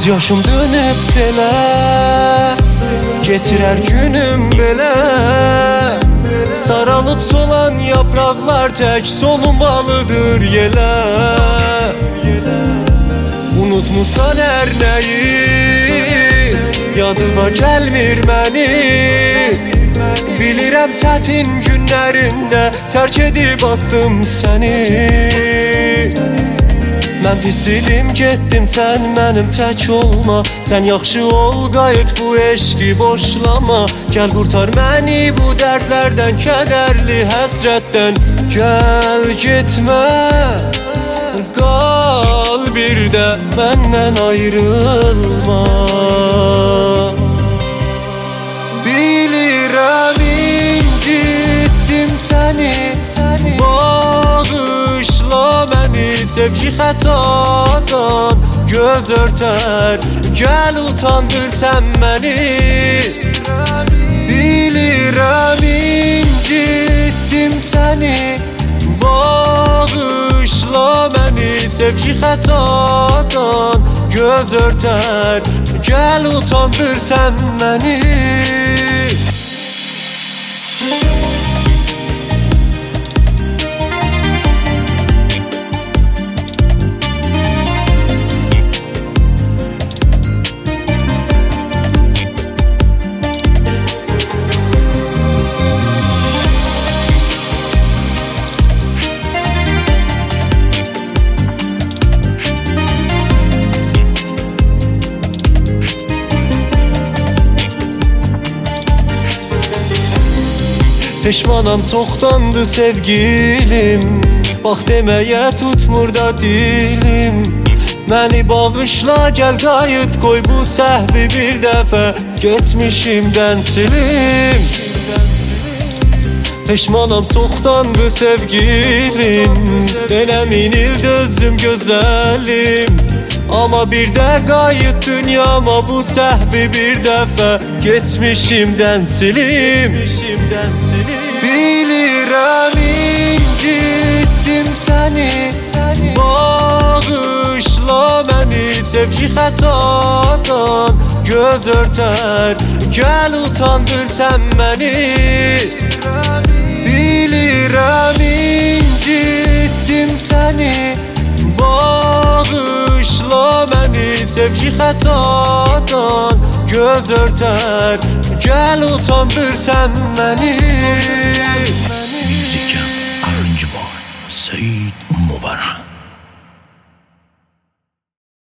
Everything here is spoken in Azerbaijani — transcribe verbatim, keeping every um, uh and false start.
Göz yaşım dönüb selə, geçirər günüm belə. Saralıb solan yapraqlar tək solmalıdır yelə. Unutmusan hər nəyi, yadıma gəlmir məni. Bilirəm çətin günlərində tərk edib atdım səni. Mən pis idim, getdim, sən mənim tək olma. Sən yaxşı ol, qayıt, bu eşqi boşlama. Gəl qurtar məni bu dərdlərdən, kədərli həsrətdən. Gəl getmə, qal bir də məndən ayrılma. Bilirəm incitdim səni, bağışla məni. Sevgi xətadan göz örtər, gəl utandır sən məni. Bilirəm incitdim səni, bağışla məni. Sevgi xətadan göz örtər, gəl utandır sən məni. Peşmanam çoxdandı sevgilim, bax deməyə tutmur da dilim. Məni bağışla, gəl qayıt, qoy bu səhvi bir dəfə geçmişimdən silim. Peşmanam çoxdandı sevgilim, elə min il dözdüm gözəlim. Amma bir də qayıt dünyama, bu səhvi bir dəfə geçmişimdən silim. Bilirəm incitdim səni, bağışla məni. Sevgi xətadan göz örtər, gəl utandır sən məni. Bilirəm incitdim səni, bağışla məni. Sevgi xətadan göz örtər, gəl utandır sən məni. Müzikal Arıncı Boy, Seyit Mübarək.